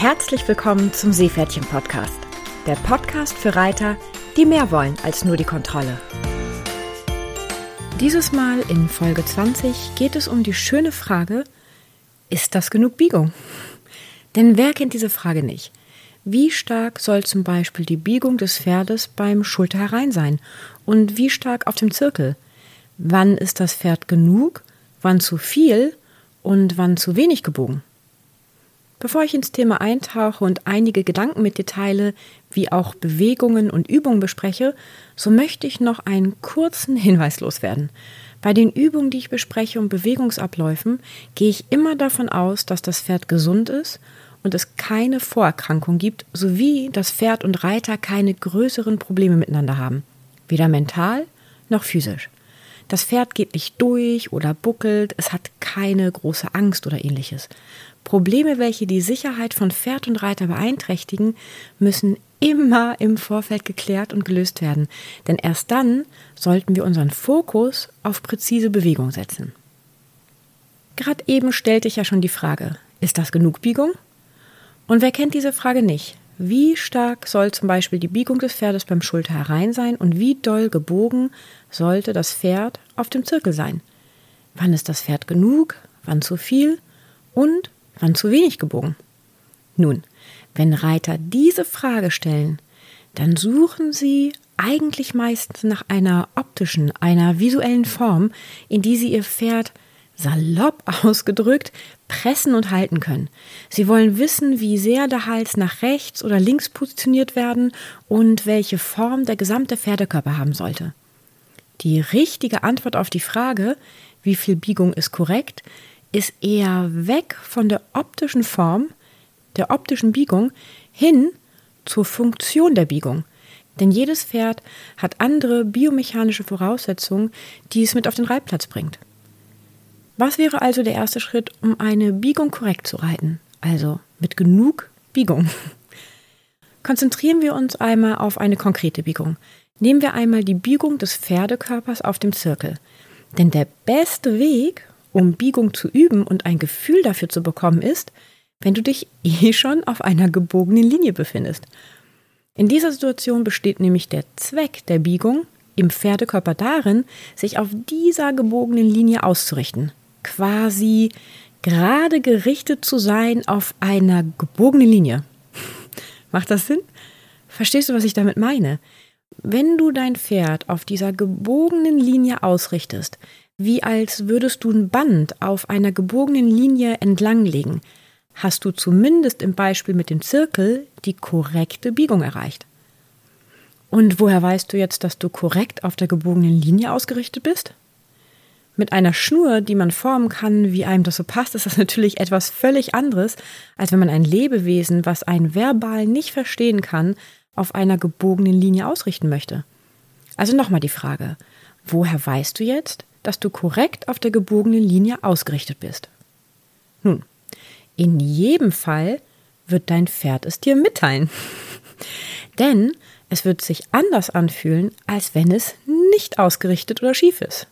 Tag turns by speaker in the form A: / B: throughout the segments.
A: Herzlich willkommen zum Seepferdchen-Podcast. Der Podcast für Reiter, die mehr wollen als nur die Kontrolle. Dieses Mal in Folge 20 geht es um die schöne Frage, ist das genug Biegung? Denn wer kennt diese Frage nicht? Wie stark soll zum Beispiel die Biegung des Pferdes beim Schulter herein sein? Und wie stark auf dem Zirkel? Wann ist das Pferd genug, wann zu viel und wann zu wenig gebogen? Bevor ich ins Thema eintauche und einige Gedanken mit dir teile, wie auch Bewegungen und Übungen bespreche, so möchte ich noch einen kurzen Hinweis loswerden. Bei den Übungen, die ich bespreche und Bewegungsabläufen, gehe ich immer davon aus, dass das Pferd gesund ist und es keine Vorerkrankung gibt, sowie das Pferd und Reiter keine größeren Probleme miteinander haben, weder mental noch physisch. Das Pferd geht nicht durch oder buckelt, es hat keine große Angst oder ähnliches. Probleme, welche die Sicherheit von Pferd und Reiter beeinträchtigen, müssen immer im Vorfeld geklärt und gelöst werden, denn erst dann sollten wir unseren Fokus auf präzise Bewegung setzen. Gerade eben stellte ich ja schon die Frage, ist das genug Biegung? Und wer kennt diese Frage nicht? Wie stark soll zum Beispiel die Biegung des Pferdes beim Schulter herein sein und wie doll gebogen sollte das Pferd auf dem Zirkel sein? Wann ist das Pferd genug, wann zu viel und wann zu wenig gebogen? Nun, wenn Reiter diese Frage stellen, dann suchen sie eigentlich meistens nach einer optischen, einer visuellen Form, in die sie ihr Pferd salopp ausgedrückt pressen und halten können. Sie wollen wissen, wie sehr der Hals nach rechts oder links positioniert werden und welche Form der gesamte Pferdekörper haben sollte. Die richtige Antwort auf die Frage, wie viel Biegung ist korrekt, ist eher weg von der optischen Form, der optischen Biegung, hin zur Funktion der Biegung. Denn jedes Pferd hat andere biomechanische Voraussetzungen, die es mit auf den Reitplatz bringt. Was wäre also der erste Schritt, um eine Biegung korrekt zu reiten? Also mit genug Biegung. Konzentrieren wir uns einmal auf eine konkrete Biegung. Nehmen wir einmal die Biegung des Pferdekörpers auf dem Zirkel. Denn der beste Weg, um Biegung zu üben und ein Gefühl dafür zu bekommen, ist, wenn du dich schon auf einer gebogenen Linie befindest. In dieser Situation besteht nämlich der Zweck der Biegung im Pferdekörper darin, sich auf dieser gebogenen Linie auszurichten. Quasi gerade gerichtet zu sein auf einer gebogenen Linie. Macht das Sinn? Verstehst du, was ich damit meine? Wenn du dein Pferd auf dieser gebogenen Linie ausrichtest, wie als würdest du ein Band auf einer gebogenen Linie entlanglegen, hast du zumindest im Beispiel mit dem Zirkel die korrekte Biegung erreicht. Und woher weißt du jetzt, dass du korrekt auf der gebogenen Linie ausgerichtet bist? Mit einer Schnur, die man formen kann, wie einem das so passt, ist das natürlich etwas völlig anderes, als wenn man ein Lebewesen, was einen verbal nicht verstehen kann, auf einer gebogenen Linie ausrichten möchte. Also nochmal die Frage, woher weißt du jetzt, dass du korrekt auf der gebogenen Linie ausgerichtet bist? Nun, in jedem Fall wird dein Pferd es dir mitteilen. Denn es wird sich anders anfühlen, als wenn es nicht ausgerichtet oder schief ist.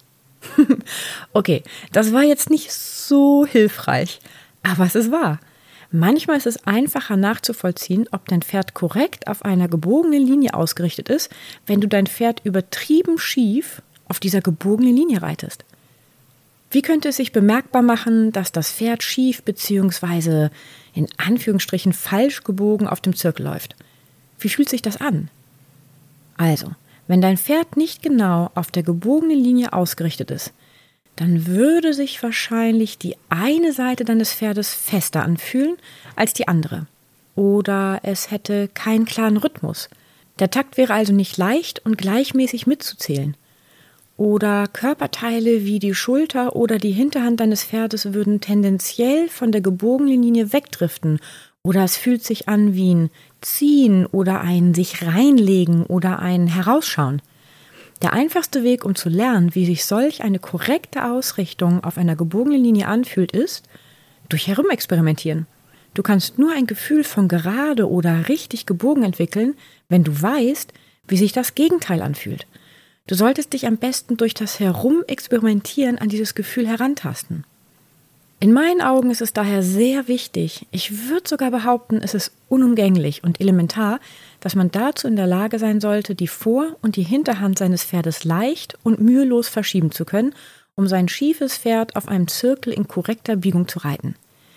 A: Okay, das war jetzt nicht so hilfreich, aber es ist wahr. Manchmal ist es einfacher nachzuvollziehen, ob dein Pferd korrekt auf einer gebogenen Linie ausgerichtet ist, wenn du dein Pferd übertrieben schief auf dieser gebogenen Linie reitest. Wie könnte es sich bemerkbar machen, dass das Pferd schief bzw. in Anführungsstrichen falsch gebogen auf dem Zirkel läuft? Wie fühlt sich das an? Also, wenn dein Pferd nicht genau auf der gebogenen Linie ausgerichtet ist, dann würde sich wahrscheinlich die eine Seite deines Pferdes fester anfühlen als die andere. Oder es hätte keinen klaren Rhythmus. Der Takt wäre also nicht leicht und gleichmäßig mitzuzählen. Oder Körperteile wie die Schulter oder die Hinterhand deines Pferdes würden tendenziell von der gebogenen Linie wegdriften. Oder es fühlt sich an wie ein Ziehen oder ein sich reinlegen oder ein Herausschauen. Der einfachste Weg, um zu lernen, wie sich solch eine korrekte Ausrichtung auf einer gebogenen Linie anfühlt, ist durch Herumexperimentieren. Du kannst nur ein Gefühl von gerade oder richtig gebogen entwickeln, wenn du weißt, wie sich das Gegenteil anfühlt. Du solltest dich am besten durch das Herumexperimentieren an dieses Gefühl herantasten. In meinen Augen ist es daher sehr wichtig, ich würde sogar behaupten, es ist unumgänglich und elementar, dass man dazu in der Lage sein sollte, die Vor- und die Hinterhand seines Pferdes leicht und mühelos verschieben zu können, um sein schiefes Pferd auf einem Zirkel in korrekter Biegung zu reiten.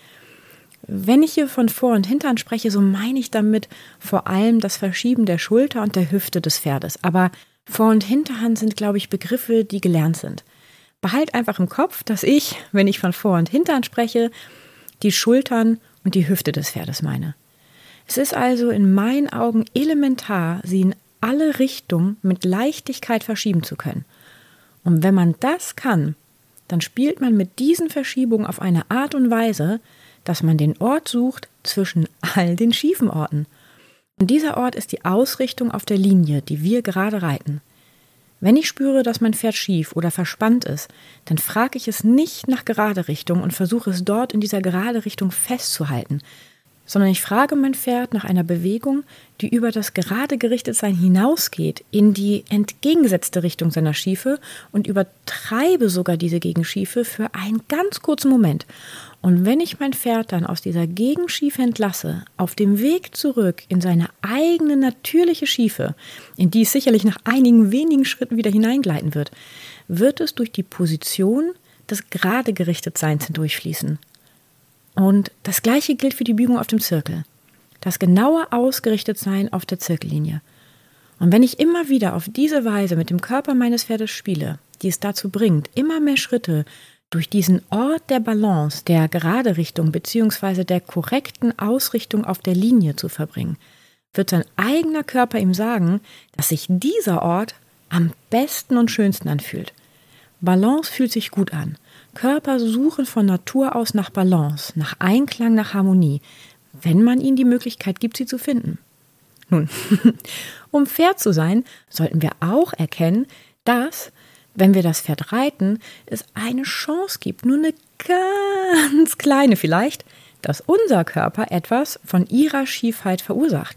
A: Wenn ich hier von Vor- und Hinterhand spreche, so meine ich damit vor allem das Verschieben der Schulter und der Hüfte des Pferdes. Aber Vor- und Hinterhand sind, glaube ich, Begriffe, die gelernt sind. Behalt einfach im Kopf, dass ich, wenn ich von Vor- und Hinterhand spreche, die Schultern und die Hüfte des Pferdes meine. Es ist also in meinen Augen elementar, sie in alle Richtungen mit Leichtigkeit verschieben zu können. Und wenn man das kann, dann spielt man mit diesen Verschiebungen auf eine Art und Weise, dass man den Ort sucht zwischen all den schiefen Orten. Und dieser Ort ist die Ausrichtung auf der Linie, die wir gerade reiten. Wenn ich spüre, dass mein Pferd schief oder verspannt ist, dann frage ich es nicht nach gerade Richtung und versuche es dort in dieser gerade Richtung festzuhalten, sondern ich frage mein Pferd nach einer Bewegung, die über das gerade Gerichtetsein hinausgeht, in die entgegengesetzte Richtung seiner Schiefe und übertreibe sogar diese Gegenschiefe für einen ganz kurzen Moment. Und wenn ich mein Pferd dann aus dieser Gegenschiefe entlasse, auf dem Weg zurück in seine eigene natürliche Schiefe, in die es sicherlich nach einigen wenigen Schritten wieder hineingleiten wird, wird es durch die Position des gerade Gerichtetseins hindurchfließen. Und das Gleiche gilt für die Biegung auf dem Zirkel. Das genaue Ausgerichtetsein auf der Zirkellinie. Und wenn ich immer wieder auf diese Weise mit dem Körper meines Pferdes spiele, die es dazu bringt, immer mehr Schritte durch diesen Ort der Balance, der gerade Richtung bzw. der korrekten Ausrichtung auf der Linie zu verbringen, wird sein eigener Körper ihm sagen, dass sich dieser Ort am besten und schönsten anfühlt. Balance fühlt sich gut an. Körper suchen von Natur aus nach Balance, nach Einklang, nach Harmonie, wenn man ihnen die Möglichkeit gibt, sie zu finden. Nun, um fair zu sein, sollten wir auch erkennen, dass, wenn wir das Pferd reiten, es eine Chance gibt, nur eine ganz kleine vielleicht, dass unser Körper etwas von ihrer Schiefheit verursacht.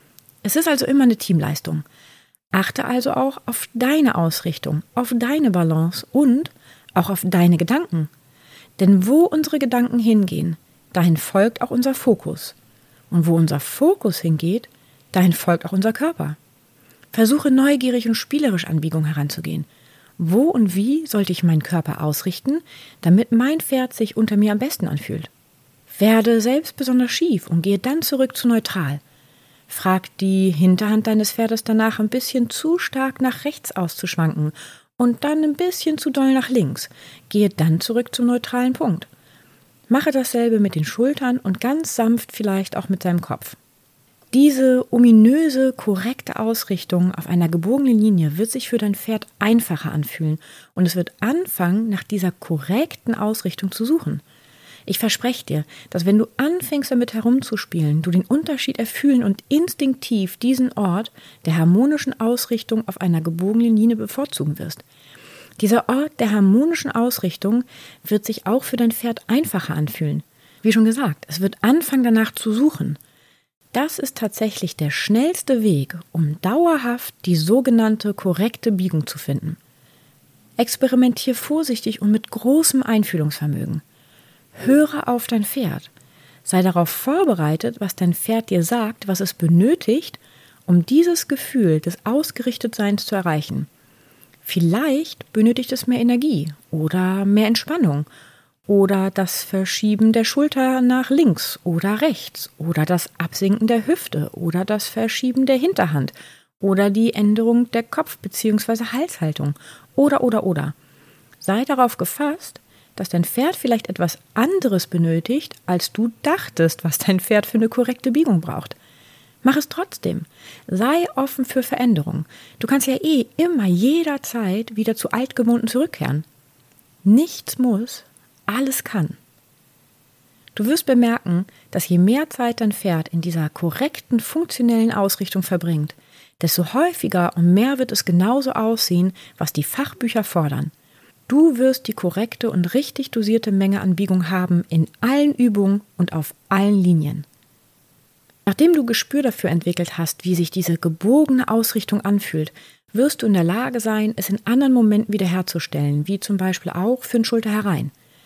A: Es ist also immer eine Teamleistung. Achte also auch auf deine Ausrichtung, auf deine Balance und auch auf deine Gedanken. Denn wo unsere Gedanken hingehen, dahin folgt auch unser Fokus. Und wo unser Fokus hingeht, dahin folgt auch unser Körper. Versuche neugierig und spielerisch an Biegung heranzugehen. Wo und wie sollte ich meinen Körper ausrichten, damit mein Pferd sich unter mir am besten anfühlt? Werde selbst besonders schief und gehe dann zurück zu neutral. Frag die Hinterhand deines Pferdes danach, ein bisschen zu stark nach rechts auszuschwanken und dann ein bisschen zu doll nach links. Gehe dann zurück zum neutralen Punkt. Mache dasselbe mit den Schultern und ganz sanft vielleicht auch mit seinem Kopf. Diese ominöse, korrekte Ausrichtung auf einer gebogenen Linie wird sich für dein Pferd einfacher anfühlen und es wird anfangen, nach dieser korrekten Ausrichtung zu suchen. Ich verspreche dir, dass wenn du anfängst damit herumzuspielen, du den Unterschied erfühlen und instinktiv diesen Ort der harmonischen Ausrichtung auf einer gebogenen Linie bevorzugen wirst. Dieser Ort der harmonischen Ausrichtung wird sich auch für dein Pferd einfacher anfühlen. Wie schon gesagt, es wird anfangen danach zu suchen. Das ist tatsächlich der schnellste Weg, um dauerhaft die sogenannte korrekte Biegung zu finden. Experimentier vorsichtig und mit großem Einfühlungsvermögen. Höre auf dein Pferd. Sei darauf vorbereitet, was dein Pferd dir sagt, was es benötigt, um dieses Gefühl des Ausgerichtetseins zu erreichen. Vielleicht benötigt es mehr Energie oder mehr Entspannung oder das Verschieben der Schulter nach links oder rechts oder das Absinken der Hüfte oder das Verschieben der Hinterhand oder die Änderung der Kopf- bzw. Halshaltung oder. Sei darauf gefasst, dass dein Pferd vielleicht etwas anderes benötigt, als du dachtest, was dein Pferd für eine korrekte Biegung braucht. Mach es trotzdem. Sei offen für Veränderung. Du kannst ja immer jederzeit wieder zu Altgewohnten zurückkehren. Nichts muss, alles kann. Du wirst bemerken, dass je mehr Zeit dein Pferd in dieser korrekten, funktionellen Ausrichtung verbringt, desto häufiger und mehr wird es genauso aussehen, was die Fachbücher fordern. Du wirst die korrekte und richtig dosierte Menge an Biegung haben in allen Übungen und auf allen Linien. Nachdem du Gespür dafür entwickelt hast, wie sich diese gebogene Ausrichtung anfühlt, wirst du in der Lage sein, es in anderen Momenten wiederherzustellen, wie zum Beispiel auch für den Schulter herein.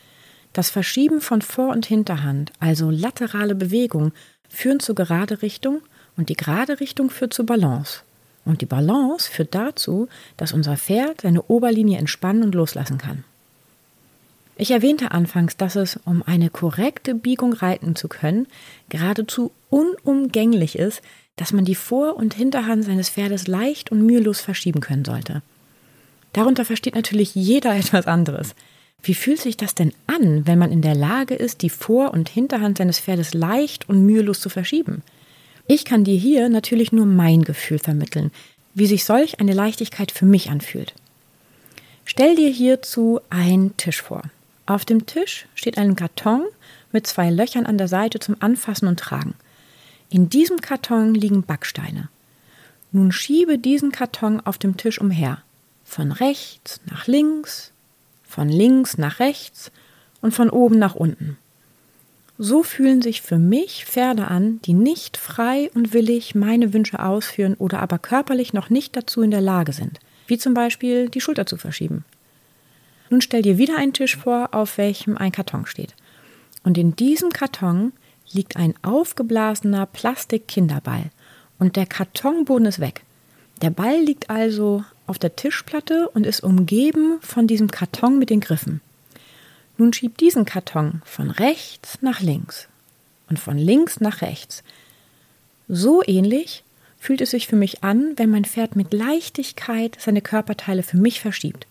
A: Das Verschieben von Vor- und Hinterhand, also laterale Bewegung, führen zur gerade Richtung und die gerade Richtung führt zur Balance. Und die Balance führt dazu, dass unser Pferd seine Oberlinie entspannen und loslassen kann. Ich erwähnte anfangs, dass es, um eine korrekte Biegung reiten zu können, geradezu unumgänglich ist, dass man die Vor- und Hinterhand seines Pferdes leicht und mühelos verschieben können sollte. Darunter versteht natürlich jeder etwas anderes. Wie fühlt sich das denn an, wenn man in der Lage ist, die Vor- und Hinterhand seines Pferdes leicht und mühelos zu verschieben? Ich kann dir hier natürlich nur mein Gefühl vermitteln, wie sich solch eine Leichtigkeit für mich anfühlt. Stell dir hierzu einen Tisch vor. Auf dem Tisch steht ein Karton mit 2 Löchern an der Seite zum Anfassen und Tragen. In diesem Karton liegen Backsteine. Nun schiebe diesen Karton auf dem Tisch umher. Von rechts nach links, von links nach rechts und von oben nach unten. So fühlen sich für mich Pferde an, die nicht frei und willig meine Wünsche ausführen oder aber körperlich noch nicht dazu in der Lage sind, wie zum Beispiel die Schulter zu verschieben. Nun stell dir wieder einen Tisch vor, auf welchem ein Karton steht. Und in diesem Karton liegt ein aufgeblasener Plastik-Kinderball und der Kartonboden ist weg. Der Ball liegt also auf der Tischplatte und ist umgeben von diesem Karton mit den Griffen. Nun schieb diesen Karton von rechts nach links und von links nach rechts. So ähnlich fühlt es sich für mich an, wenn mein Pferd mit Leichtigkeit seine Körperteile für mich verschiebt.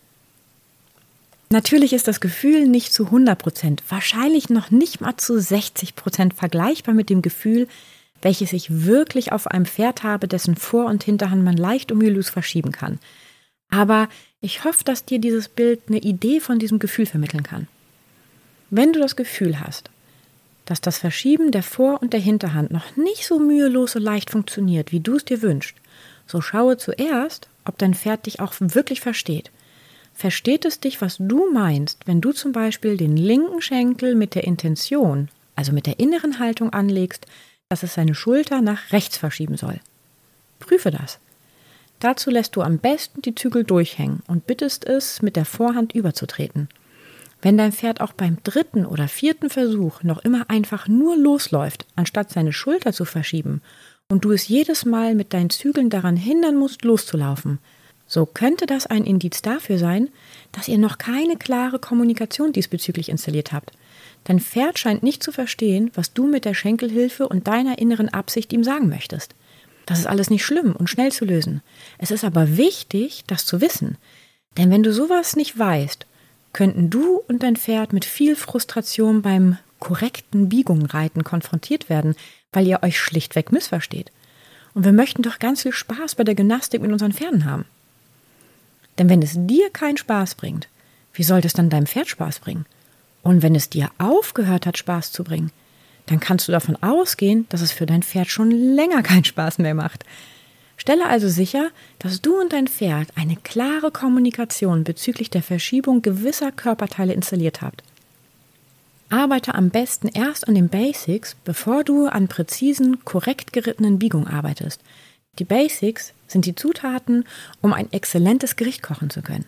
A: Natürlich ist das Gefühl nicht zu 100%, wahrscheinlich noch nicht mal zu 60% vergleichbar mit dem Gefühl, welches ich wirklich auf einem Pferd habe, dessen Vor- und Hinterhand man leicht und mühelos verschieben kann. Aber ich hoffe, dass dir dieses Bild eine Idee von diesem Gefühl vermitteln kann. Wenn du das Gefühl hast, dass das Verschieben der Vor- und der Hinterhand noch nicht so mühelos und leicht funktioniert, wie du es dir wünschst, so schaue zuerst, ob dein Pferd dich auch wirklich versteht. Versteht es dich, was du meinst, wenn du zum Beispiel den linken Schenkel mit der Intention, also mit der inneren Haltung anlegst, dass es seine Schulter nach rechts verschieben soll? Prüfe das. Dazu lässt du am besten die Zügel durchhängen und bittest es, mit der Vorhand überzutreten. Wenn dein Pferd auch beim 3. oder 4. Versuch noch immer einfach nur losläuft, anstatt seine Schulter zu verschieben, und du es jedes Mal mit deinen Zügeln daran hindern musst, loszulaufen, so könnte das ein Indiz dafür sein, dass ihr noch keine klare Kommunikation diesbezüglich installiert habt. Dein Pferd scheint nicht zu verstehen, was du mit der Schenkelhilfe und deiner inneren Absicht ihm sagen möchtest. Das ist alles nicht schlimm und schnell zu lösen. Es ist aber wichtig, das zu wissen. Denn wenn du sowas nicht weißt, könnten du und dein Pferd mit viel Frustration beim korrekten Biegungenreiten konfrontiert werden, weil ihr euch schlichtweg missversteht. Und wir möchten doch ganz viel Spaß bei der Gymnastik mit unseren Pferden haben. Denn wenn es dir keinen Spaß bringt, wie sollte es dann deinem Pferd Spaß bringen? Und wenn es dir aufgehört hat, Spaß zu bringen, dann kannst du davon ausgehen, dass es für dein Pferd schon länger keinen Spaß mehr macht. Stelle also sicher, dass du und dein Pferd eine klare Kommunikation bezüglich der Verschiebung gewisser Körperteile installiert habt. Arbeite am besten erst an den Basics, bevor du an präzisen, korrekt gerittenen Biegungen arbeitest. Die Basics sind die Zutaten, um ein exzellentes Gericht kochen zu können.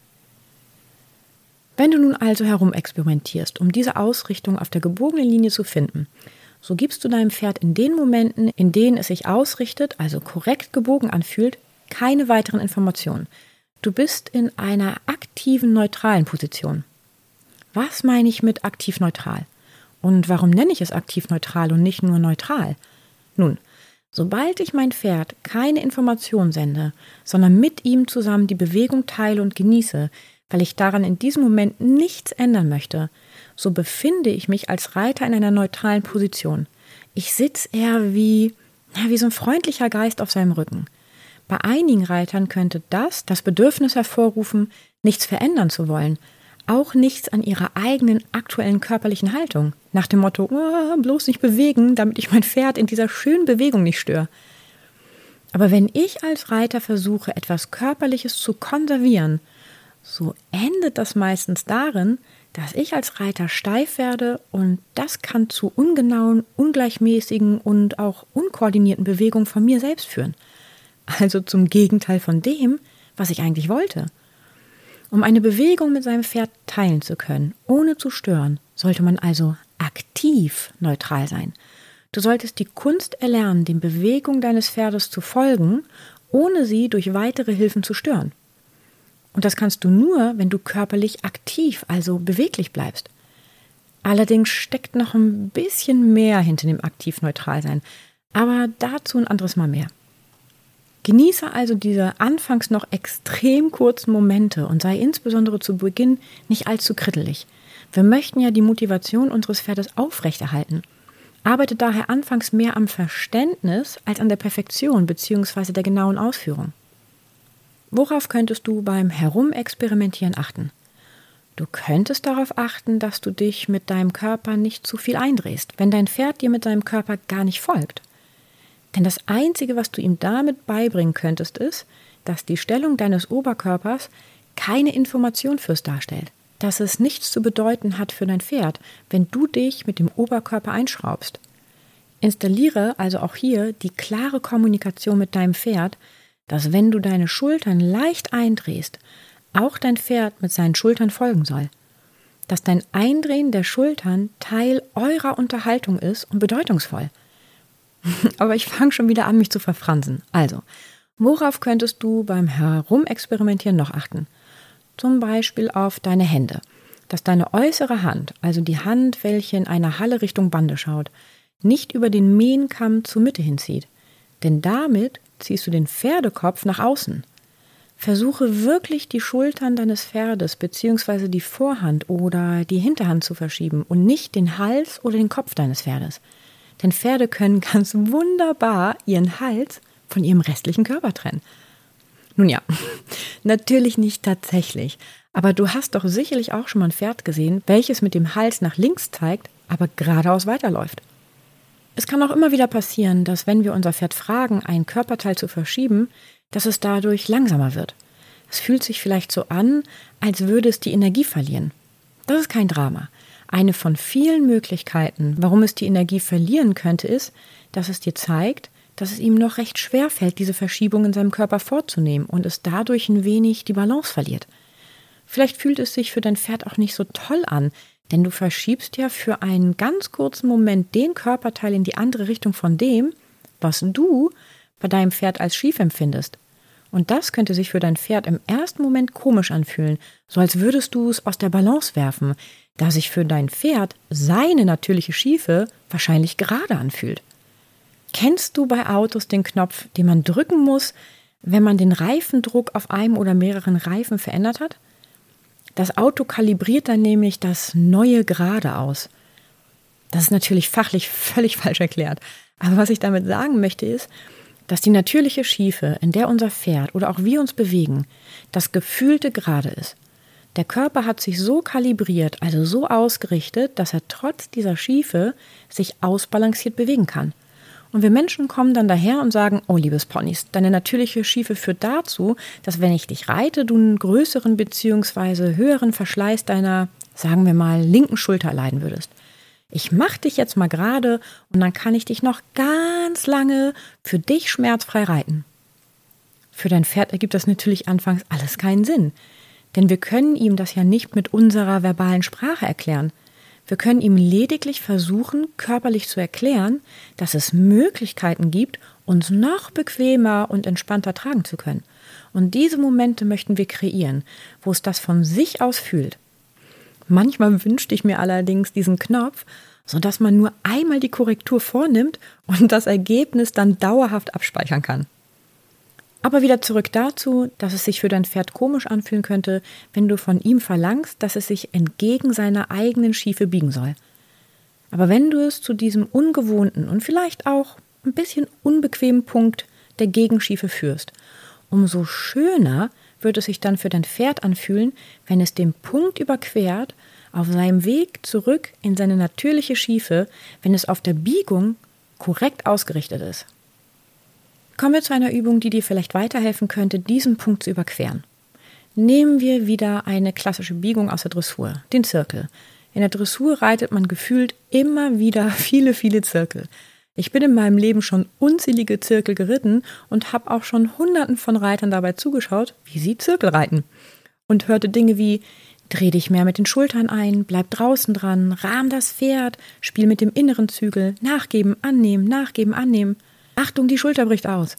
A: Wenn du nun also herumexperimentierst, um diese Ausrichtung auf der gebogenen Linie zu finden, so gibst du deinem Pferd in den Momenten, in denen es sich ausrichtet, also korrekt gebogen anfühlt, keine weiteren Informationen. Du bist in einer aktiven, neutralen Position. Was meine ich mit aktiv neutral? Und warum nenne ich es aktiv neutral und nicht nur neutral? Nun, sobald ich mein Pferd keine Information sende, sondern mit ihm zusammen die Bewegung teile und genieße, weil ich daran in diesem Moment nichts ändern möchte, so befinde ich mich als Reiter in einer neutralen Position. Ich sitze eher wie so ein freundlicher Geist auf seinem Rücken. Bei einigen Reitern könnte das Bedürfnis hervorrufen, nichts verändern zu wollen, auch nichts an ihrer eigenen aktuellen körperlichen Haltung, nach dem Motto, bloß nicht bewegen, damit ich mein Pferd in dieser schönen Bewegung nicht störe. Aber wenn ich als Reiter versuche, etwas Körperliches zu konservieren, so endet das meistens darin, dass ich als Reiter steif werde und das kann zu ungenauen, ungleichmäßigen und auch unkoordinierten Bewegungen von mir selbst führen. Also zum Gegenteil von dem, was ich eigentlich wollte. Um eine Bewegung mit seinem Pferd teilen zu können, ohne zu stören, sollte man also aktiv neutral sein. Du solltest die Kunst erlernen, den Bewegungen deines Pferdes zu folgen, ohne sie durch weitere Hilfen zu stören. Und das kannst du nur, wenn du körperlich aktiv, also beweglich bleibst. Allerdings steckt noch ein bisschen mehr hinter dem aktiv neutral sein, aber dazu ein anderes Mal mehr. Genieße also diese anfangs noch extrem kurzen Momente und sei insbesondere zu Beginn nicht allzu krittelig. Wir möchten ja die Motivation unseres Pferdes aufrechterhalten. Arbeite daher anfangs mehr am Verständnis als an der Perfektion bzw. der genauen Ausführung. Worauf könntest du beim Herumexperimentieren achten? Du könntest darauf achten, dass du dich mit deinem Körper nicht zu viel eindrehst, wenn dein Pferd dir mit seinem Körper gar nicht folgt. Denn das Einzige, was du ihm damit beibringen könntest, ist, dass die Stellung deines Oberkörpers keine Information fürs darstellt. Dass es nichts zu bedeuten hat für dein Pferd, wenn du dich mit dem Oberkörper einschraubst. Installiere also auch hier die klare Kommunikation mit deinem Pferd, dass wenn du deine Schultern leicht eindrehst, auch dein Pferd mit seinen Schultern folgen soll. Dass dein Eindrehen der Schultern Teil eurer Unterhaltung ist und bedeutungsvoll. Aber ich fange schon wieder an, mich zu verfransen. Also, worauf könntest du beim Herumexperimentieren noch achten? Zum Beispiel auf deine Hände. Dass deine äußere Hand, also die Hand, welche in einer Halle Richtung Bande schaut, nicht über den Mähnkamm zur Mitte hinzieht. Denn damit ziehst du den Pferdekopf nach außen. Versuche wirklich die Schultern deines Pferdes bzw. die Vorhand oder die Hinterhand zu verschieben und nicht den Hals oder den Kopf deines Pferdes. Denn Pferde können ganz wunderbar ihren Hals von ihrem restlichen Körper trennen. Nun ja, natürlich nicht tatsächlich, aber du hast doch sicherlich auch schon mal ein Pferd gesehen, welches mit dem Hals nach links zeigt, aber geradeaus weiterläuft. Es kann auch immer wieder passieren, dass wenn wir unser Pferd fragen, ein Körperteil zu verschieben, dass es dadurch langsamer wird. Es fühlt sich vielleicht so an, als würde es die Energie verlieren. Das ist kein Drama. Eine von vielen Möglichkeiten, warum es die Energie verlieren könnte, ist, dass es dir zeigt, dass es ihm noch recht schwer fällt, diese Verschiebung in seinem Körper vorzunehmen und es dadurch ein wenig die Balance verliert. Vielleicht fühlt es sich für dein Pferd auch nicht so toll an, denn du verschiebst ja für einen ganz kurzen Moment den Körperteil in die andere Richtung von dem, was du bei deinem Pferd als schief empfindest. Und das könnte sich für dein Pferd im ersten Moment komisch anfühlen, so als würdest du es aus der Balance werfen, da sich für dein Pferd seine natürliche Schiefe wahrscheinlich gerade anfühlt. Kennst du bei Autos den Knopf, den man drücken muss, wenn man den Reifendruck auf einem oder mehreren Reifen verändert hat? Das Auto kalibriert dann nämlich das neue Gerade aus. Das ist natürlich fachlich völlig falsch erklärt. Aber was ich damit sagen möchte ist, dass die natürliche Schiefe, in der unser Pferd oder auch wir uns bewegen, das gefühlte Gerade ist. Der Körper hat sich so kalibriert, also so ausgerichtet, dass er trotz dieser Schiefe sich ausbalanciert bewegen kann. Und wir Menschen kommen dann daher und sagen, oh liebes Ponys, deine natürliche Schiefe führt dazu, dass wenn ich dich reite, du einen größeren bzw. höheren Verschleiß deiner, sagen wir mal, linken Schulter erleiden würdest. Ich mache dich jetzt mal gerade und dann kann ich dich noch ganz lange für dich schmerzfrei reiten. Für dein Pferd ergibt das natürlich anfangs alles keinen Sinn, denn wir können ihm das ja nicht mit unserer verbalen Sprache erklären. Wir können ihm lediglich versuchen, körperlich zu erklären, dass es Möglichkeiten gibt, uns noch bequemer und entspannter tragen zu können. Und diese Momente möchten wir kreieren, wo es das von sich aus fühlt. Manchmal wünschte ich mir allerdings diesen Knopf, sodass man nur einmal die Korrektur vornimmt und das Ergebnis dann dauerhaft abspeichern kann. Aber wieder zurück dazu, dass es sich für dein Pferd komisch anfühlen könnte, wenn du von ihm verlangst, dass es sich entgegen seiner eigenen Schiefe biegen soll. Aber wenn du es zu diesem ungewohnten und vielleicht auch ein bisschen unbequemen Punkt der Gegenschiefe führst, umso schöner wird es sich dann für dein Pferd anfühlen, wenn es den Punkt überquert, auf seinem Weg zurück in seine natürliche Schiefe, wenn es auf der Biegung korrekt ausgerichtet ist. Kommen wir zu einer Übung, die dir vielleicht weiterhelfen könnte, diesen Punkt zu überqueren. Nehmen wir wieder eine klassische Biegung aus der Dressur, den Zirkel. In der Dressur reitet man gefühlt immer wieder viele, viele Zirkel. Ich bin in meinem Leben schon unzählige Zirkel geritten und habe auch schon Hunderten von Reitern dabei zugeschaut, wie sie Zirkel reiten. und hörte Dinge wie: Dreh dich mehr mit den Schultern ein, bleib draußen dran, rahm das Pferd, spiel mit dem inneren Zügel, nachgeben, annehmen. Achtung, die Schulter bricht aus.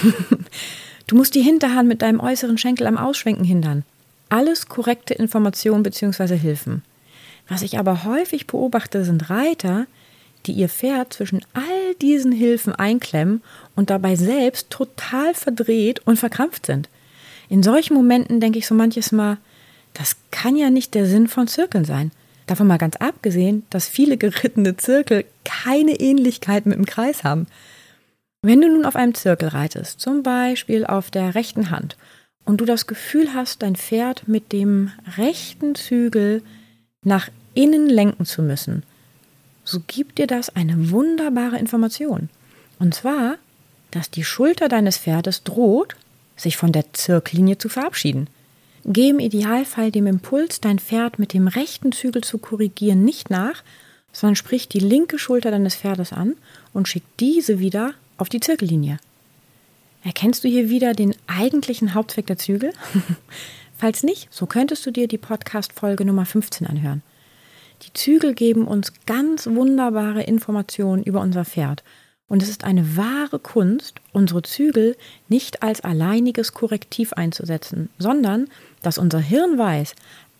A: Du musst die Hinterhand mit deinem äußeren Schenkel am Ausschwenken hindern. Alles korrekte Informationen bzw. Hilfen. Was ich aber häufig beobachte, sind Reiter, die ihr Pferd zwischen all diesen Hilfen einklemmen und dabei selbst total verdreht und verkrampft sind. In solchen Momenten denke ich so manches Mal, das kann ja nicht der Sinn von Zirkeln sein. Davon mal ganz abgesehen, dass viele gerittene Zirkel keine Ähnlichkeit mit dem Kreis haben. Wenn du nun auf einem Zirkel reitest, zum Beispiel auf der rechten Hand, und du das Gefühl hast, dein Pferd mit dem rechten Zügel nach innen lenken zu müssen, so gibt dir das eine wunderbare Information. Und zwar, dass die Schulter deines Pferdes droht, sich von der Zirkellinie zu verabschieden. Geh im Idealfall dem Impuls, dein Pferd mit dem rechten Zügel zu korrigieren, nicht nach, sondern sprich die linke Schulter deines Pferdes an und schick diese wieder auf die Zirkellinie. Erkennst du hier wieder den eigentlichen Hauptzweck der Zügel? Falls nicht, so könntest du dir die Podcast-Folge Nummer 15 anhören. Die Zügel geben uns ganz wunderbare Informationen über unser Pferd. Und es ist eine wahre Kunst, unsere Zügel nicht als alleiniges Korrektiv einzusetzen, sondern dass unser Hirn weiß,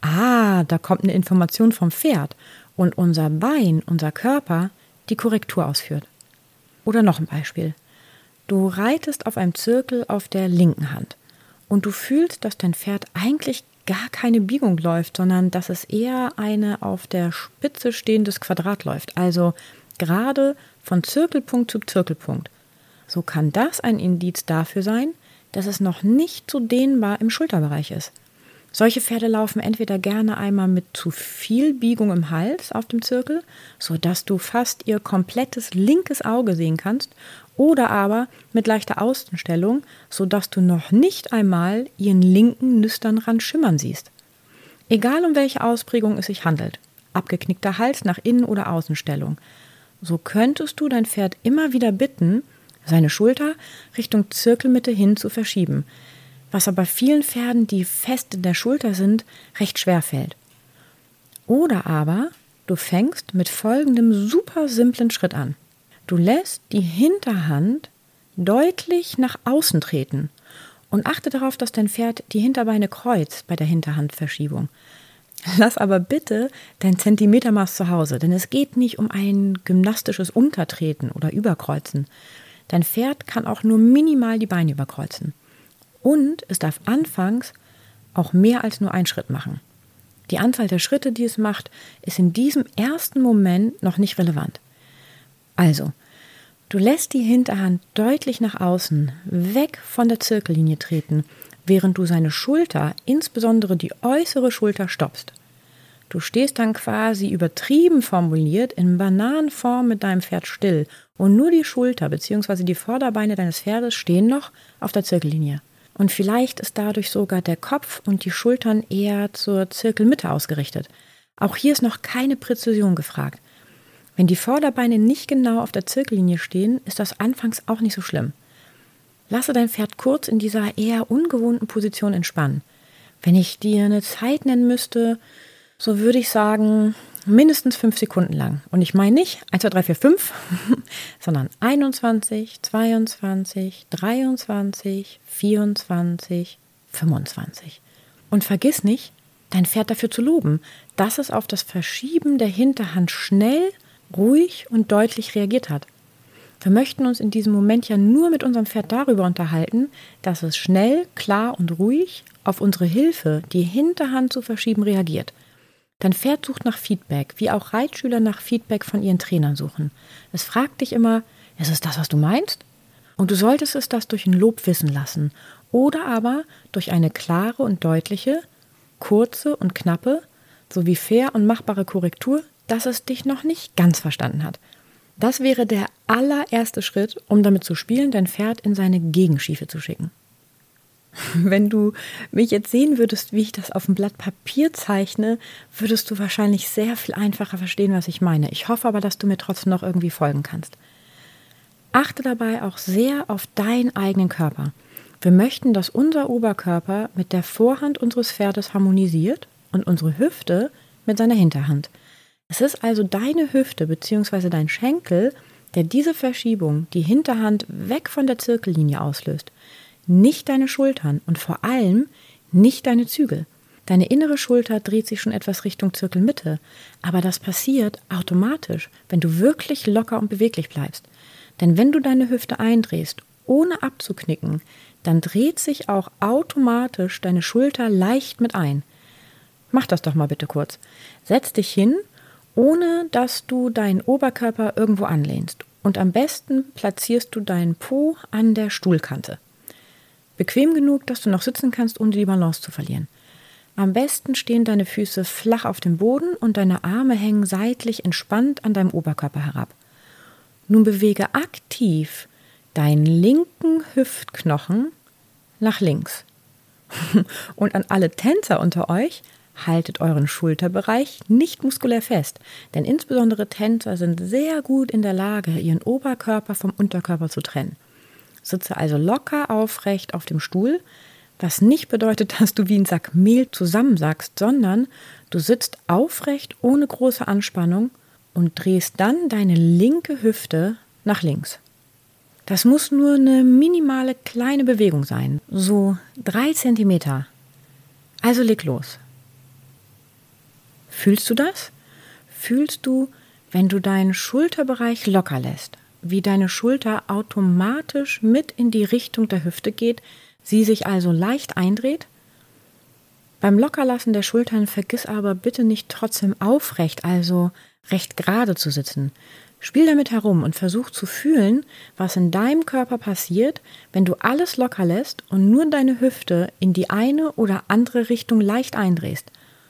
A: da kommt eine Information vom Pferd und unser Bein, unser Körper, die Korrektur ausführt. Oder noch ein Beispiel. Du reitest auf einem Zirkel auf der linken Hand und du fühlst, dass dein Pferd eigentlich gar keine Biegung läuft, sondern dass es eher eine auf der Spitze stehendes Quadrat läuft, also gerade von Zirkelpunkt zu Zirkelpunkt. So kann das ein Indiz dafür sein, dass es noch nicht so dehnbar im Schulterbereich ist. Solche Pferde laufen entweder gerne einmal mit zu viel Biegung im Hals auf dem Zirkel, sodass du fast ihr komplettes linkes Auge sehen kannst, oder aber mit leichter Außenstellung, sodass du noch nicht einmal ihren linken Nüsternrand schimmern siehst. Egal um welche Ausprägung es sich handelt, abgeknickter Hals nach Innen- oder Außenstellung, so könntest du dein Pferd immer wieder bitten, seine Schulter Richtung Zirkelmitte hin zu verschieben, was aber vielen Pferden, die fest in der Schulter sind, recht schwer fällt. Oder aber du fängst mit folgendem super simplen Schritt an. Du lässt die Hinterhand deutlich nach außen treten und achte darauf, dass dein Pferd die Hinterbeine kreuzt bei der Hinterhandverschiebung. Lass aber bitte dein Zentimetermaß zu Hause, denn es geht nicht um ein gymnastisches Untertreten oder Überkreuzen. Dein Pferd kann auch nur minimal die Beine überkreuzen. Und es darf anfangs auch mehr als nur einen Schritt machen. Die Anzahl der Schritte, die es macht, ist in diesem ersten Moment noch nicht relevant. Also, du lässt die Hinterhand deutlich nach außen, weg von der Zirkellinie treten, während du seine Schulter, insbesondere die äußere Schulter, stoppst. Du stehst dann quasi übertrieben formuliert in Bananenform mit deinem Pferd still und nur die Schulter bzw. die Vorderbeine deines Pferdes stehen noch auf der Zirkellinie. Und vielleicht ist dadurch sogar der Kopf und die Schultern eher zur Zirkelmitte ausgerichtet. Auch hier ist noch keine Präzision gefragt. Wenn die Vorderbeine nicht genau auf der Zirkellinie stehen, ist das anfangs auch nicht so schlimm. Lasse dein Pferd kurz in dieser eher ungewohnten Position entspannen. Wenn ich dir eine Zeit nennen müsste, so würde ich sagen, mindestens 5 Sekunden lang. Und ich meine nicht 1, 2, 3, 4, 5, sondern 21, 22, 23, 24, 25. Und vergiss nicht, dein Pferd dafür zu loben, dass es auf das Verschieben der Hinterhand schnell, ruhig und deutlich reagiert hat. Wir möchten uns in diesem Moment ja nur mit unserem Pferd darüber unterhalten, dass es schnell, klar und ruhig auf unsere Hilfe, die Hinterhand zu verschieben, reagiert. Dein Pferd sucht nach Feedback, wie auch Reitschüler nach Feedback von ihren Trainern suchen. Es fragt dich immer, ist es das, was du meinst? Und du solltest es das durch ein Lob wissen lassen oder aber durch eine klare und deutliche, kurze und knappe sowie fair und machbare Korrektur, dass es dich noch nicht ganz verstanden hat. Das wäre der allererste Schritt, um damit zu spielen, dein Pferd in seine Gegenschiefe zu schicken. Wenn du mich jetzt sehen würdest, wie ich das auf dem Blatt Papier zeichne, würdest du wahrscheinlich sehr viel einfacher verstehen, was ich meine. Ich hoffe aber, dass du mir trotzdem noch irgendwie folgen kannst. Achte dabei auch sehr auf deinen eigenen Körper. Wir möchten, dass unser Oberkörper mit der Vorhand unseres Pferdes harmonisiert und unsere Hüfte mit seiner Hinterhand. Es ist also deine Hüfte bzw. dein Schenkel, der diese Verschiebung, die Hinterhand weg von der Zirkellinie auslöst. Nicht deine Schultern und vor allem nicht deine Zügel. Deine innere Schulter dreht sich schon etwas Richtung Zirkelmitte, aber das passiert automatisch, wenn du wirklich locker und beweglich bleibst. Denn wenn du deine Hüfte eindrehst, ohne abzuknicken, dann dreht sich auch automatisch deine Schulter leicht mit ein. Mach das doch mal bitte kurz. Setz dich hin, ohne dass du deinen Oberkörper irgendwo anlehnst. Und am besten platzierst du deinen Po an der Stuhlkante. Bequem genug, dass du noch sitzen kannst, ohne die Balance zu verlieren. Am besten stehen deine Füße flach auf dem Boden und deine Arme hängen seitlich entspannt an deinem Oberkörper herab. Nun bewege aktiv deinen linken Hüftknochen nach links. Und an alle Tänzer unter euch, haltet euren Schulterbereich nicht muskulär fest, denn insbesondere Tänzer sind sehr gut in der Lage, ihren Oberkörper vom Unterkörper zu trennen. Sitze also locker aufrecht auf dem Stuhl, was nicht bedeutet, dass du wie ein Sack Mehl zusammensackst, sondern du sitzt aufrecht ohne große Anspannung und drehst dann deine linke Hüfte nach links. Das muss nur eine minimale kleine Bewegung sein, so 3 Zentimeter. Also leg los. Fühlst du das? Fühlst du, wenn du deinen Schulterbereich locker lässt, wie deine Schulter automatisch mit in die Richtung der Hüfte geht, sie sich also leicht eindreht? Beim Lockerlassen der Schultern vergiss aber bitte nicht trotzdem aufrecht, also recht gerade zu sitzen. Spiel damit herum und versuch zu fühlen, was in deinem Körper passiert, wenn du alles locker lässt und nur deine Hüfte in die eine oder andere Richtung leicht eindrehst.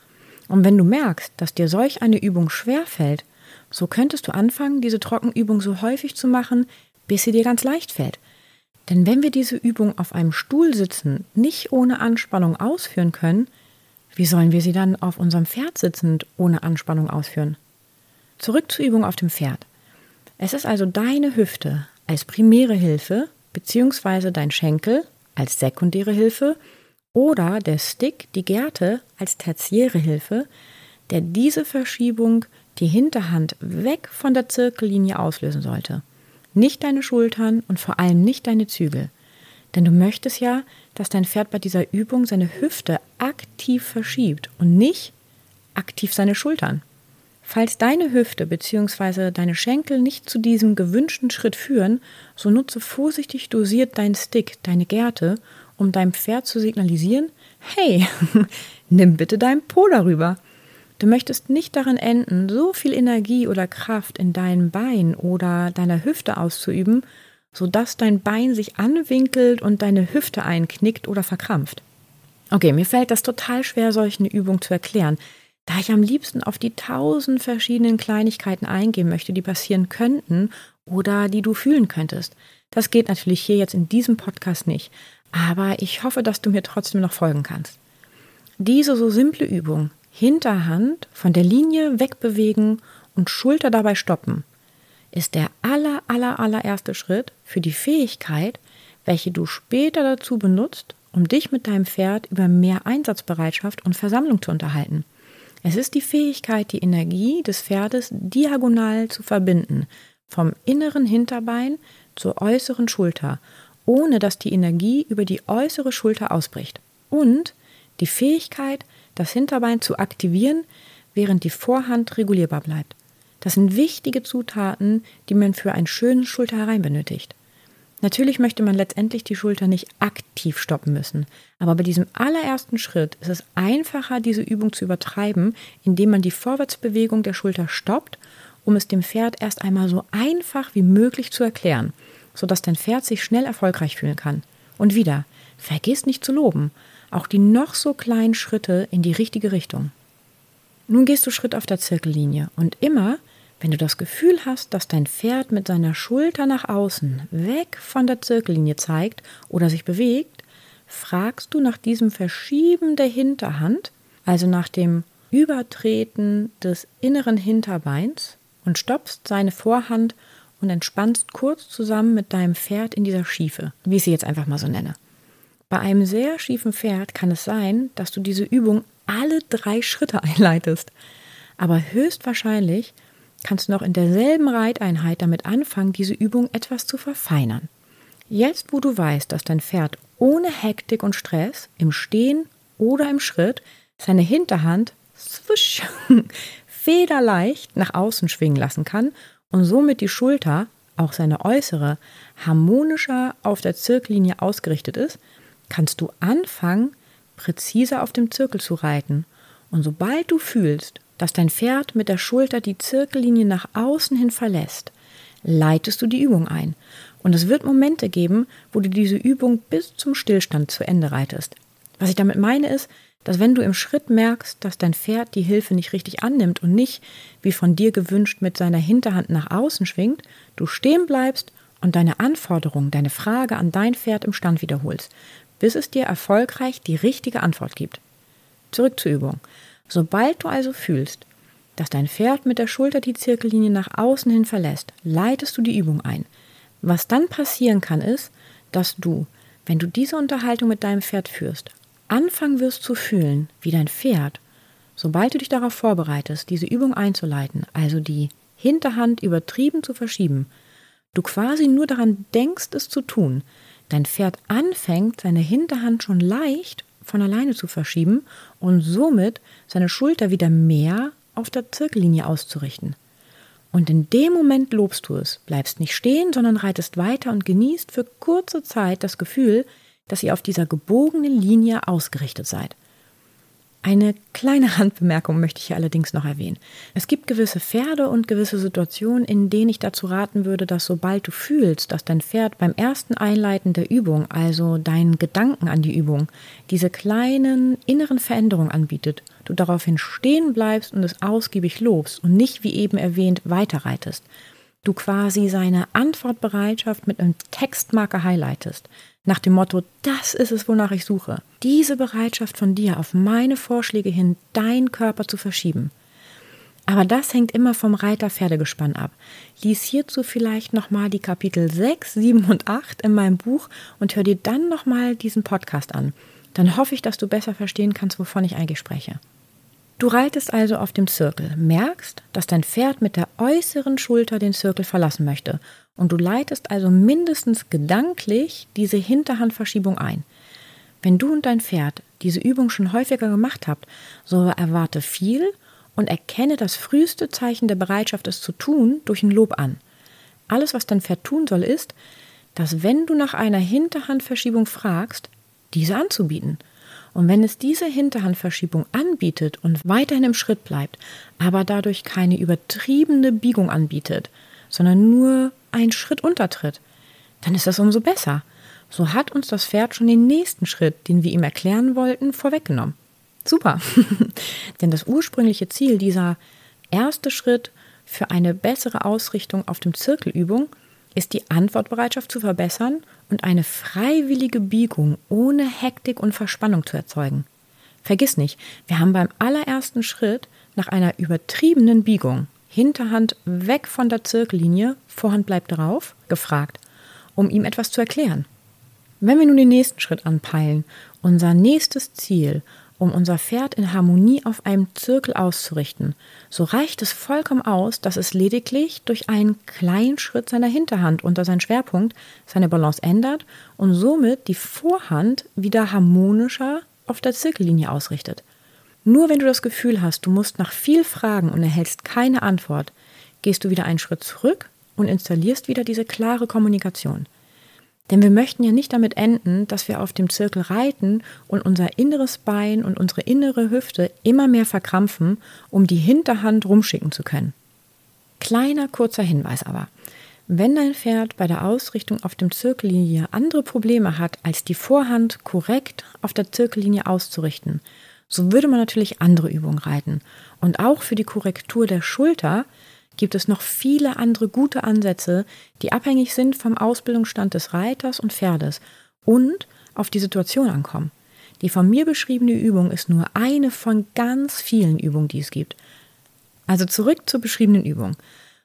A: Und wenn du merkst, dass dir solch eine Übung schwerfällt, so könntest du anfangen, diese Trockenübung so häufig zu machen, bis sie dir ganz leicht fällt. Denn wenn wir diese Übung auf einem Stuhl sitzen, nicht ohne Anspannung ausführen können, wie sollen wir sie dann auf unserem Pferd sitzend ohne Anspannung ausführen? Zurück zur Übung auf dem Pferd. Es ist also deine Hüfte als primäre Hilfe bzw. dein Schenkel als sekundäre Hilfe oder der Stick, die Gerte als tertiäre Hilfe, der diese Verschiebung, die Hinterhand weg von der Zirkellinie auslösen sollte. Nicht deine Schultern und vor allem nicht deine Zügel. Denn du möchtest ja, dass dein Pferd bei dieser Übung seine Hüfte aktiv verschiebt und nicht aktiv seine Schultern. Falls deine Hüfte bzw. deine Schenkel nicht zu diesem gewünschten Schritt führen, so nutze vorsichtig dosiert deinen Stick, deine Gerte, um deinem Pferd zu signalisieren, hey, nimm bitte deinen Po darüber. Du möchtest nicht darin enden, so viel Energie oder Kraft in deinem Bein oder deiner Hüfte auszuüben, sodass dein Bein sich anwinkelt und deine Hüfte einknickt oder verkrampft. Okay, mir fällt das total schwer, solch eine Übung zu erklären, da ich am liebsten auf die 1000 verschiedenen Kleinigkeiten eingehen möchte, die passieren könnten oder die du fühlen könntest. Das geht natürlich hier jetzt in diesem Podcast nicht, aber ich hoffe, dass du mir trotzdem noch folgen kannst. Diese so simple Übung, Hinterhand von der Linie wegbewegen und Schulter dabei stoppen, ist der allererste Schritt für die Fähigkeit, welche du später dazu benutzt, um dich mit deinem Pferd über mehr Einsatzbereitschaft und Versammlung zu unterhalten. Es ist die Fähigkeit, die Energie des Pferdes diagonal zu verbinden, vom inneren Hinterbein zur äußeren Schulter, ohne dass die Energie über die äußere Schulter ausbricht. Und die Fähigkeit, das Hinterbein zu aktivieren, während die Vorhand regulierbar bleibt. Das sind wichtige Zutaten, die man für einen schönen Schulterherein benötigt. Natürlich möchte man letztendlich die Schulter nicht aktiv stoppen müssen, aber bei diesem allerersten Schritt ist es einfacher, diese Übung zu übertreiben, indem man die Vorwärtsbewegung der Schulter stoppt, um es dem Pferd erst einmal so einfach wie möglich zu erklären, sodass dein Pferd sich schnell erfolgreich fühlen kann. Und wieder, vergiss nicht zu loben, auch die noch so kleinen Schritte in die richtige Richtung. Nun gehst du Schritt auf der Zirkellinie und immer, wenn du das Gefühl hast, dass dein Pferd mit seiner Schulter nach außen weg von der Zirkellinie zeigt oder sich bewegt, fragst du nach diesem Verschieben der Hinterhand, also nach dem Übertreten des inneren Hinterbeins und stoppst seine Vorhand und entspannst kurz zusammen mit deinem Pferd in dieser Schiefe, wie ich sie jetzt einfach mal so nenne. Bei einem sehr schiefen Pferd kann es sein, dass du diese Übung alle 3 Schritte einleitest. Aber höchstwahrscheinlich kannst du noch in derselben Reiteinheit damit anfangen, diese Übung etwas zu verfeinern. Jetzt, wo du weißt, dass dein Pferd ohne Hektik und Stress im Stehen oder im Schritt seine Hinterhand swish, federleicht nach außen schwingen lassen kann und somit die Schulter, auch seine äußere, harmonischer auf der Zirkellinie ausgerichtet ist, kannst du anfangen, präziser auf dem Zirkel zu reiten. Und sobald du fühlst, dass dein Pferd mit der Schulter die Zirkellinie nach außen hin verlässt, leitest du die Übung ein. Und es wird Momente geben, wo du diese Übung bis zum Stillstand zu Ende reitest. Was ich damit meine ist, dass wenn du im Schritt merkst, dass dein Pferd die Hilfe nicht richtig annimmt und nicht, wie von dir gewünscht, mit seiner Hinterhand nach außen schwingt, du stehen bleibst und deine Anforderung, deine Frage an dein Pferd im Stand wiederholst, bis es dir erfolgreich die richtige Antwort gibt. Zurück zur Übung. Sobald du also fühlst, dass dein Pferd mit der Schulter die Zirkellinie nach außen hin verlässt, leitest du die Übung ein. Was dann passieren kann, ist, dass du, wenn du diese Unterhaltung mit deinem Pferd führst, anfangen wirst zu fühlen, wie dein Pferd, sobald du dich darauf vorbereitest, diese Übung einzuleiten, also die Hinterhand übertrieben zu verschieben, du quasi nur daran denkst, es zu tun, dein Pferd anfängt, seine Hinterhand schon leicht von alleine zu verschieben und somit seine Schulter wieder mehr auf der Zirkellinie auszurichten. Und in dem Moment lobst du es, bleibst nicht stehen, sondern reitest weiter und genießt für kurze Zeit das Gefühl, dass ihr auf dieser gebogenen Linie ausgerichtet seid. Eine kleine Randbemerkung möchte ich hier allerdings noch erwähnen. Es gibt gewisse Pferde und gewisse Situationen, in denen ich dazu raten würde, dass sobald du fühlst, dass dein Pferd beim ersten Einleiten der Übung, also deinen Gedanken an die Übung, diese kleinen inneren Veränderungen anbietet, du daraufhin stehen bleibst und es ausgiebig lobst und nicht, wie eben erwähnt, weiterreitest. Du quasi seine Antwortbereitschaft mit einem Textmarker highlightest. Nach dem Motto, das ist es, wonach ich suche. Diese Bereitschaft von dir, auf meine Vorschläge hin, deinen Körper zu verschieben. Aber das hängt immer vom Reiter-Pferdegespann ab. Lies hierzu vielleicht nochmal die Kapitel 6, 7 und 8 in meinem Buch und hör dir dann nochmal diesen Podcast an. Dann hoffe ich, dass du besser verstehen kannst, wovon ich eigentlich spreche. Du reitest also auf dem Zirkel, merkst, dass dein Pferd mit der äußeren Schulter den Zirkel verlassen möchte und du leitest also mindestens gedanklich diese Hinterhandverschiebung ein. Wenn du und dein Pferd diese Übung schon häufiger gemacht habt, so erwarte viel und erkenne das früheste Zeichen der Bereitschaft, es zu tun, durch ein Lob an. Alles, was dein Pferd tun soll, ist, dass wenn du nach einer Hinterhandverschiebung fragst, diese anzubieten. Und wenn es diese Hinterhandverschiebung anbietet und weiterhin im Schritt bleibt, aber dadurch keine übertriebene Biegung anbietet, sondern nur einen Schritt untertritt, dann ist das umso besser. So hat uns das Pferd schon den nächsten Schritt, den wir ihm erklären wollten, vorweggenommen. Super! Denn das ursprüngliche Ziel, dieser erste Schritt für eine bessere Ausrichtung auf dem Zirkelübung, ist die Antwortbereitschaft zu verbessern und eine freiwillige Biegung ohne Hektik und Verspannung zu erzeugen. Vergiss nicht, wir haben beim allerersten Schritt nach einer übertriebenen Biegung, Hinterhand weg von der Zirkellinie, Vorhand bleibt drauf, gefragt, um ihm etwas zu erklären. Wenn wir nun den nächsten Schritt anpeilen, unser nächstes Ziel, um unser Pferd in Harmonie auf einem Zirkel auszurichten, so reicht es vollkommen aus, dass es lediglich durch einen kleinen Schritt seiner Hinterhand unter seinen Schwerpunkt seine Balance ändert und somit die Vorhand wieder harmonischer auf der Zirkellinie ausrichtet. Nur wenn du das Gefühl hast, du musst nach viel fragen und erhältst keine Antwort, gehst du wieder einen Schritt zurück und installierst wieder diese klare Kommunikation. Denn wir möchten ja nicht damit enden, dass wir auf dem Zirkel reiten und unser inneres Bein und unsere innere Hüfte immer mehr verkrampfen, um die Hinterhand rumschicken zu können. Kleiner kurzer Hinweis aber. Wenn dein Pferd bei der Ausrichtung auf dem Zirkellinie andere Probleme hat, als die Vorhand korrekt auf der Zirkellinie auszurichten, so würde man natürlich andere Übungen reiten. Und auch für die Korrektur der Schulter gibt es noch viele andere gute Ansätze, die abhängig sind vom Ausbildungsstand des Reiters und Pferdes und auf die Situation ankommen. Die von mir beschriebene Übung ist nur eine von ganz vielen Übungen, die es gibt. Also zurück zur beschriebenen Übung.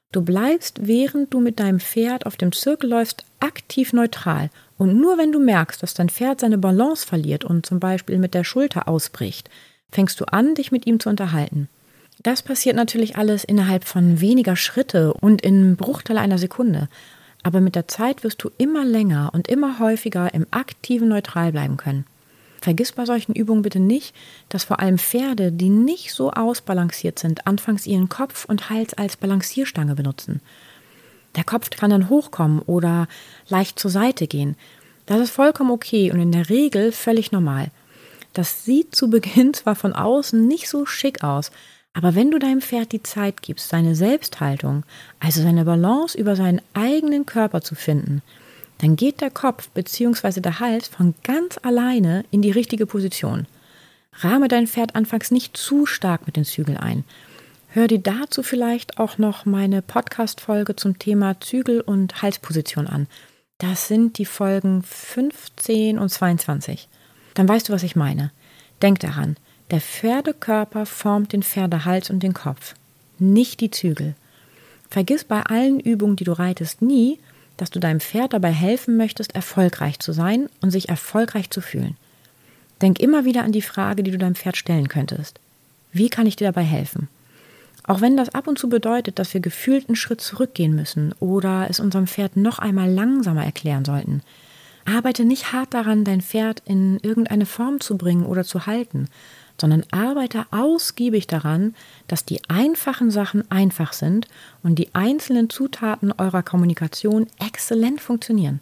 A: Du bleibst, während du mit deinem Pferd auf dem Zirkel läufst, aktiv neutral. Und nur wenn du merkst, dass dein Pferd seine Balance verliert und zum Beispiel mit der Schulter ausbricht, fängst du an, dich mit ihm zu unterhalten. Das passiert natürlich alles innerhalb von weniger Schritte und in Bruchteil einer Sekunde. Aber mit der Zeit wirst du immer länger und immer häufiger im aktiven Neutral bleiben können. Vergiss bei solchen Übungen bitte nicht, dass vor allem Pferde, die nicht so ausbalanciert sind, anfangs ihren Kopf und Hals als Balancierstange benutzen. Der Kopf kann dann hochkommen oder leicht zur Seite gehen. Das ist vollkommen okay und in der Regel völlig normal. Das sieht zu Beginn zwar von außen nicht so schick aus, aber wenn du deinem Pferd die Zeit gibst, seine Selbsthaltung, also seine Balance über seinen eigenen Körper zu finden, dann geht der Kopf bzw. der Hals von ganz alleine in die richtige Position. Rahme dein Pferd anfangs nicht zu stark mit den Zügeln ein. Hör dir dazu vielleicht auch noch meine Podcast-Folge zum Thema Zügel- und Halsposition an. Das sind die Folgen 15 und 22. Dann weißt du, was ich meine. Denk daran, der Pferdekörper formt den Pferdehals und den Kopf, nicht die Zügel. Vergiss bei allen Übungen, die du reitest, nie, dass du deinem Pferd dabei helfen möchtest, erfolgreich zu sein und sich erfolgreich zu fühlen. Denk immer wieder an die Frage, die du deinem Pferd stellen könntest. Wie kann ich dir dabei helfen? Auch wenn das ab und zu bedeutet, dass wir gefühlt einen Schritt zurückgehen müssen oder es unserem Pferd noch einmal langsamer erklären sollten. Arbeite nicht hart daran, dein Pferd in irgendeine Form zu bringen oder zu halten, sondern arbeite ausgiebig daran, dass die einfachen Sachen einfach sind und die einzelnen Zutaten eurer Kommunikation exzellent funktionieren.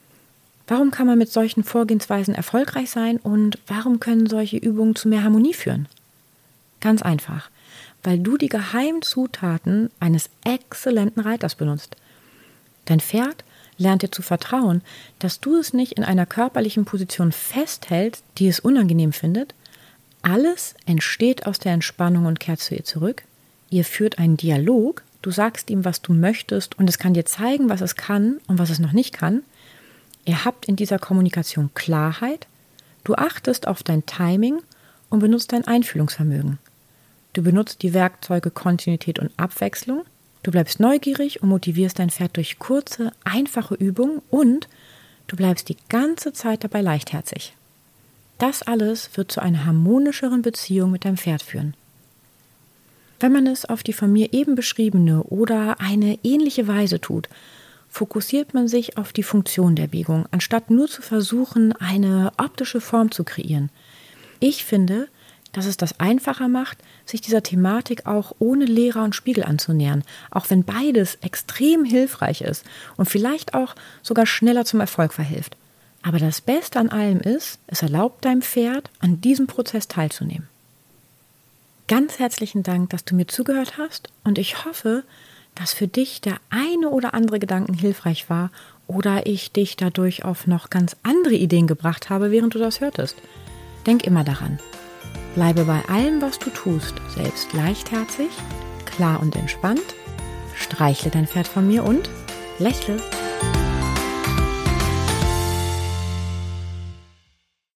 A: Warum kann man mit solchen Vorgehensweisen erfolgreich sein und warum können solche Übungen zu mehr Harmonie führen? Ganz einfach, weil du die geheimen Zutaten eines exzellenten Reiters benutzt. Dein Pferd lernt dir zu vertrauen, dass du es nicht in einer körperlichen Position festhältst, die es unangenehm findet. Alles entsteht aus der Entspannung und kehrt zu ihr zurück. Ihr führt einen Dialog, du sagst ihm, was du möchtest und es kann dir zeigen, was es kann und was es noch nicht kann. Ihr habt in dieser Kommunikation Klarheit, du achtest auf dein Timing und benutzt dein Einfühlungsvermögen. Du benutzt die Werkzeuge Kontinuität und Abwechslung, du bleibst neugierig und motivierst dein Pferd durch kurze, einfache Übungen und du bleibst die ganze Zeit dabei leichtherzig. Das alles wird zu einer harmonischeren Beziehung mit deinem Pferd führen. Wenn man es auf die von mir eben beschriebene oder eine ähnliche Weise tut, fokussiert man sich auf die Funktion der Biegung, anstatt nur zu versuchen, eine optische Form zu kreieren. Ich finde, dass es das einfacher macht, sich dieser Thematik auch ohne Lehrer und Spiegel anzunähern, auch wenn beides extrem hilfreich ist und vielleicht auch sogar schneller zum Erfolg verhilft. Aber das Beste an allem ist, es erlaubt deinem Pferd, an diesem Prozess teilzunehmen. Ganz herzlichen Dank, dass du mir zugehört hast und ich hoffe, dass für dich der eine oder andere Gedanken hilfreich war oder ich dich dadurch auf noch ganz andere Ideen gebracht habe, während du das hörtest. Denk immer daran. Bleibe bei allem, was du tust, selbst leichtherzig, klar und entspannt, streichle dein Pferd von mir und lächle.